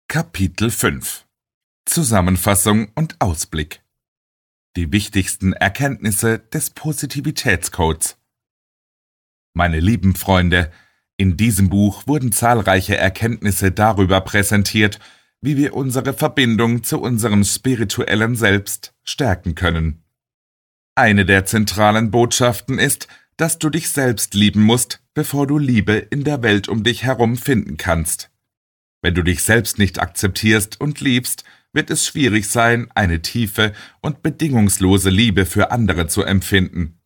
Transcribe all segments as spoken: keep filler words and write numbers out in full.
Kapitel fünf Zusammenfassung und Ausblick. Die wichtigsten Erkenntnisse des Positivitätscodes. Meine lieben Freunde, in diesem Buch wurden zahlreiche Erkenntnisse darüber präsentiert, wie wir unsere Verbindung zu unserem spirituellen Selbst stärken können. Eine der zentralen Botschaften ist, dass du dich selbst lieben musst, bevor du Liebe in der Welt um dich herum finden kannst. Wenn du dich selbst nicht akzeptierst und liebst, wird es schwierig sein, eine tiefe und bedingungslose Liebe für andere zu empfinden.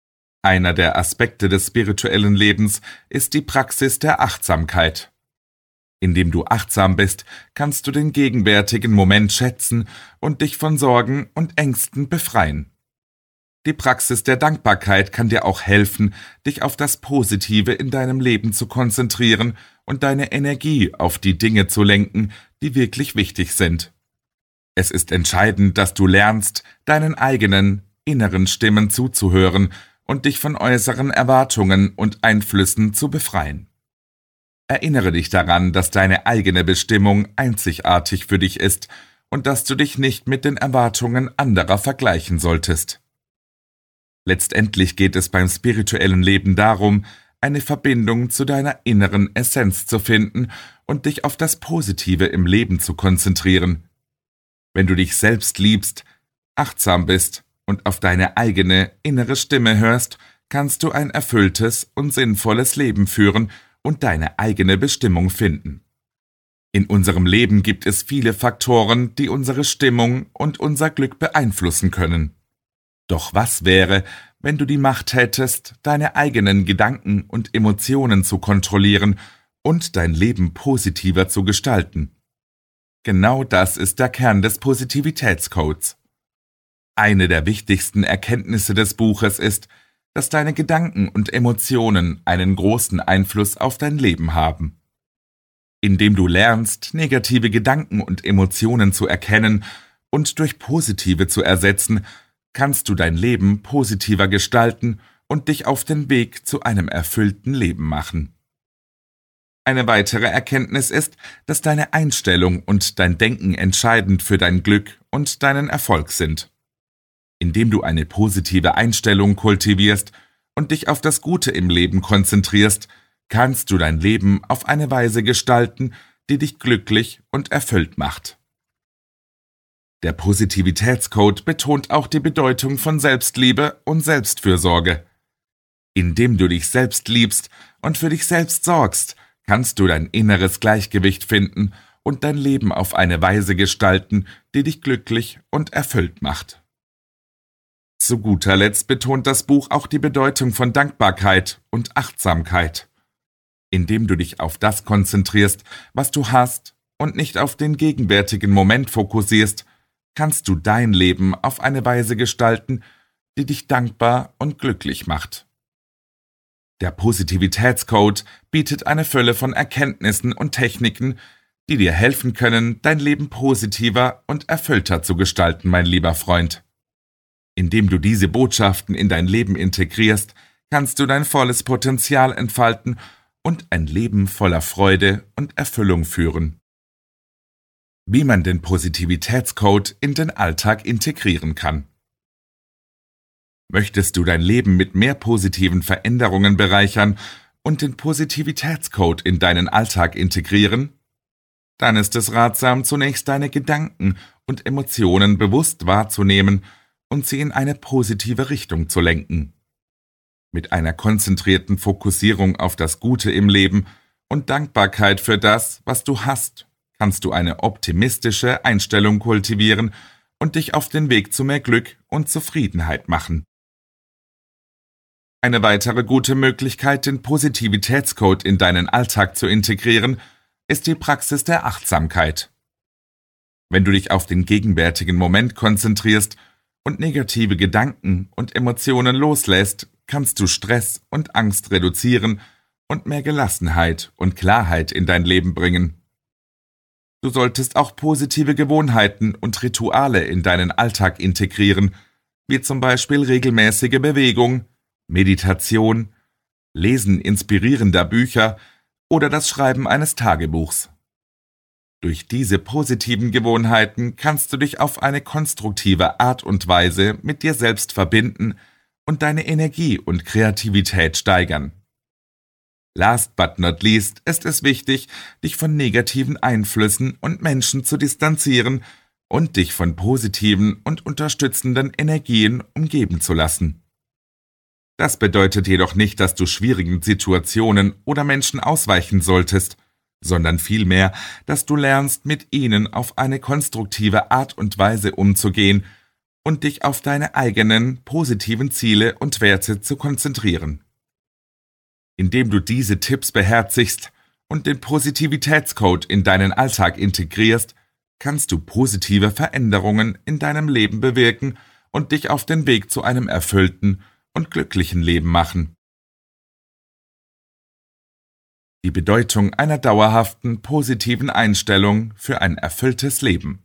Einer der Aspekte des spirituellen Lebens ist die Praxis der Achtsamkeit. Indem du achtsam bist, kannst du den gegenwärtigen Moment schätzen und dich von Sorgen und Ängsten befreien. Die Praxis der Dankbarkeit kann dir auch helfen, dich auf das Positive in deinem Leben zu konzentrieren und deine Energie auf die Dinge zu lenken, die wirklich wichtig sind. Es ist entscheidend, dass du lernst, deinen eigenen, inneren Stimmen zuzuhören und dich von äußeren Erwartungen und Einflüssen zu befreien. Erinnere dich daran, dass deine eigene Bestimmung einzigartig für dich ist und dass du dich nicht mit den Erwartungen anderer vergleichen solltest. Letztendlich geht es beim spirituellen Leben darum, eine Verbindung zu deiner inneren Essenz zu finden und dich auf das Positive im Leben zu konzentrieren. Wenn du dich selbst liebst, achtsam bist und auf deine eigene innere Stimme hörst, kannst du ein erfülltes und sinnvolles Leben führen und deine eigene Bestimmung finden. In unserem Leben gibt es viele Faktoren, die unsere Stimmung und unser Glück beeinflussen können. Doch was wäre, wenn du die Macht hättest, deine eigenen Gedanken und Emotionen zu kontrollieren und dein Leben positiver zu gestalten? Genau das ist der Kern des Positivitätscodes. Eine der wichtigsten Erkenntnisse des Buches ist, dass deine Gedanken und Emotionen einen großen Einfluss auf dein Leben haben. Indem du lernst, negative Gedanken und Emotionen zu erkennen und durch positive zu ersetzen, kannst du dein Leben positiver gestalten und dich auf den Weg zu einem erfüllten Leben machen. Eine weitere Erkenntnis ist, dass deine Einstellung und dein Denken entscheidend für dein Glück und deinen Erfolg sind. Indem du eine positive Einstellung kultivierst und dich auf das Gute im Leben konzentrierst, kannst du dein Leben auf eine Weise gestalten, die dich glücklich und erfüllt macht. Der Positivitätscode betont auch die Bedeutung von Selbstliebe und Selbstfürsorge. Indem du dich selbst liebst und für dich selbst sorgst, kannst du dein inneres Gleichgewicht finden und dein Leben auf eine Weise gestalten, die dich glücklich und erfüllt macht. Zu guter Letzt betont das Buch auch die Bedeutung von Dankbarkeit und Achtsamkeit. Indem du dich auf das konzentrierst, was du hast, und nicht auf den gegenwärtigen Moment fokussierst, kannst du dein Leben auf eine Weise gestalten, die dich dankbar und glücklich macht. Der Positivitätscode bietet eine Fülle von Erkenntnissen und Techniken, die dir helfen können, dein Leben positiver und erfüllter zu gestalten, mein lieber Freund. Indem du diese Botschaften in dein Leben integrierst, kannst du dein volles Potenzial entfalten und ein Leben voller Freude und Erfüllung führen. Wie man den Positivitätscode in den Alltag integrieren kann. Möchtest du dein Leben mit mehr positiven Veränderungen bereichern und den Positivitätscode in deinen Alltag integrieren? Dann ist es ratsam, zunächst deine Gedanken und Emotionen bewusst wahrzunehmen und sie in eine positive Richtung zu lenken. Mit einer konzentrierten Fokussierung auf das Gute im Leben und Dankbarkeit für das, was du hast, kannst du eine optimistische Einstellung kultivieren und dich auf den Weg zu mehr Glück und Zufriedenheit machen. Eine weitere gute Möglichkeit, den Positivitätscode in deinen Alltag zu integrieren, ist die Praxis der Achtsamkeit. Wenn du dich auf den gegenwärtigen Moment konzentrierst und negative Gedanken und Emotionen loslässt, kannst du Stress und Angst reduzieren und mehr Gelassenheit und Klarheit in dein Leben bringen. Du solltest auch positive Gewohnheiten und Rituale in deinen Alltag integrieren, wie zum Beispiel regelmäßige Bewegung, Meditation, Lesen inspirierender Bücher oder das Schreiben eines Tagebuchs. Durch diese positiven Gewohnheiten kannst du dich auf eine konstruktive Art und Weise mit dir selbst verbinden und deine Energie und Kreativität steigern. Last but not least ist es wichtig, dich von negativen Einflüssen und Menschen zu distanzieren und dich von positiven und unterstützenden Energien umgeben zu lassen. Das bedeutet jedoch nicht, dass du schwierigen Situationen oder Menschen ausweichen solltest, sondern vielmehr, dass du lernst, mit ihnen auf eine konstruktive Art und Weise umzugehen und dich auf deine eigenen positiven Ziele und Werte zu konzentrieren. Indem du diese Tipps beherzigst und den Positivitätscode in deinen Alltag integrierst, kannst du positive Veränderungen in deinem Leben bewirken und dich auf den Weg zu einem erfüllten und glücklichen Leben machen. Die Bedeutung einer dauerhaften positiven Einstellung für ein erfülltes Leben.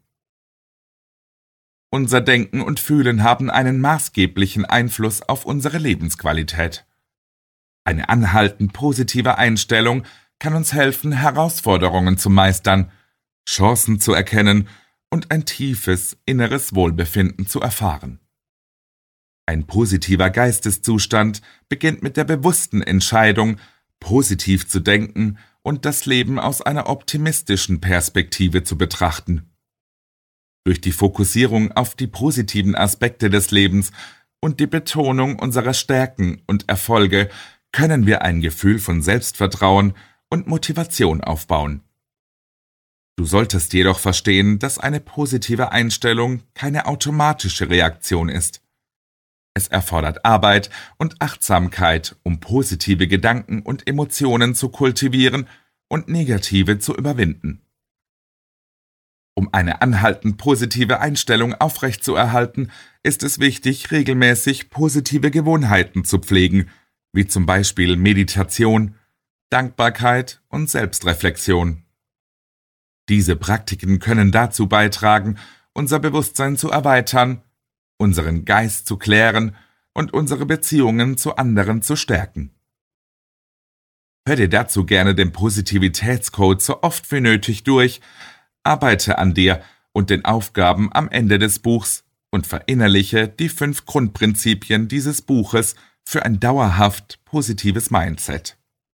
Unser Denken und Fühlen haben einen maßgeblichen Einfluss auf unsere Lebensqualität. Eine anhaltend positive Einstellung kann uns helfen, Herausforderungen zu meistern, Chancen zu erkennen und ein tiefes inneres Wohlbefinden zu erfahren. Ein positiver Geisteszustand beginnt mit der bewussten Entscheidung, positiv zu denken und das Leben aus einer optimistischen Perspektive zu betrachten. Durch die Fokussierung auf die positiven Aspekte des Lebens und die Betonung unserer Stärken und Erfolge können wir ein Gefühl von Selbstvertrauen und Motivation aufbauen. Du solltest jedoch verstehen, dass eine positive Einstellung keine automatische Reaktion ist. Es erfordert Arbeit und Achtsamkeit, um positive Gedanken und Emotionen zu kultivieren und negative zu überwinden. Um eine anhaltend positive Einstellung aufrechtzuerhalten, ist es wichtig, regelmäßig positive Gewohnheiten zu pflegen, wie zum Beispiel Meditation, Dankbarkeit und Selbstreflexion. Diese Praktiken können dazu beitragen, unser Bewusstsein zu erweitern, unseren Geist zu klären und unsere Beziehungen zu anderen zu stärken. Hör dir dazu gerne den Positivitätscode so oft wie nötig durch, arbeite an dir und den Aufgaben am Ende des Buchs und verinnerliche die fünf Grundprinzipien dieses Buches für ein dauerhaft positives Mindset.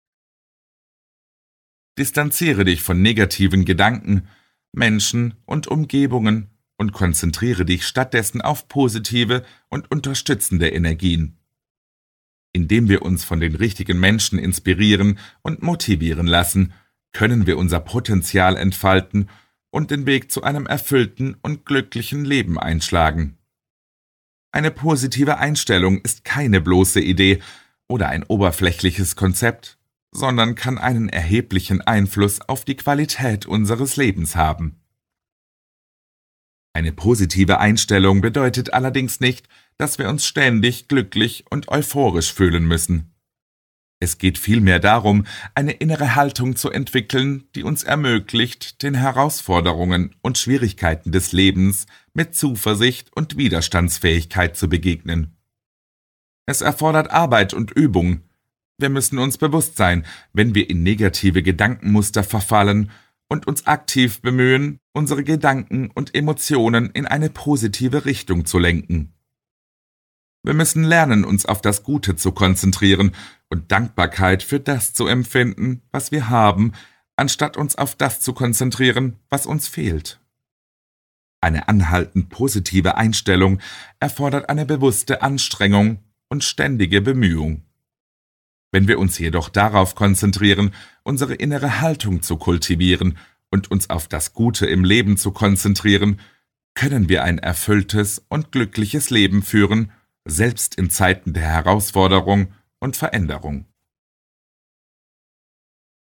Distanziere dich von negativen Gedanken, Menschen und Umgebungen und konzentriere dich stattdessen auf positive und unterstützende Energien. Indem wir uns von den richtigen Menschen inspirieren und motivieren lassen, können wir unser Potenzial entfalten und den Weg zu einem erfüllten und glücklichen Leben einschlagen. Eine positive Einstellung ist keine bloße Idee oder ein oberflächliches Konzept, sondern kann einen erheblichen Einfluss auf die Qualität unseres Lebens haben. Eine positive Einstellung bedeutet allerdings nicht, dass wir uns ständig glücklich und euphorisch fühlen müssen. Es geht vielmehr darum, eine innere Haltung zu entwickeln, die uns ermöglicht, den Herausforderungen und Schwierigkeiten des Lebens mit Zuversicht und Widerstandsfähigkeit zu begegnen. Es erfordert Arbeit und Übung. Wir müssen uns bewusst sein, wenn wir in negative Gedankenmuster verfallen und uns aktiv bemühen, unsere Gedanken und Emotionen in eine positive Richtung zu lenken. Wir müssen lernen, uns auf das Gute zu konzentrieren und Dankbarkeit für das zu empfinden, was wir haben, anstatt uns auf das zu konzentrieren, was uns fehlt. Eine anhaltend positive Einstellung erfordert eine bewusste Anstrengung und ständige Bemühung. Wenn wir uns jedoch darauf konzentrieren, unsere innere Haltung zu kultivieren und uns auf das Gute im Leben zu konzentrieren, können wir ein erfülltes und glückliches Leben führen, selbst in Zeiten der Herausforderung und Veränderung.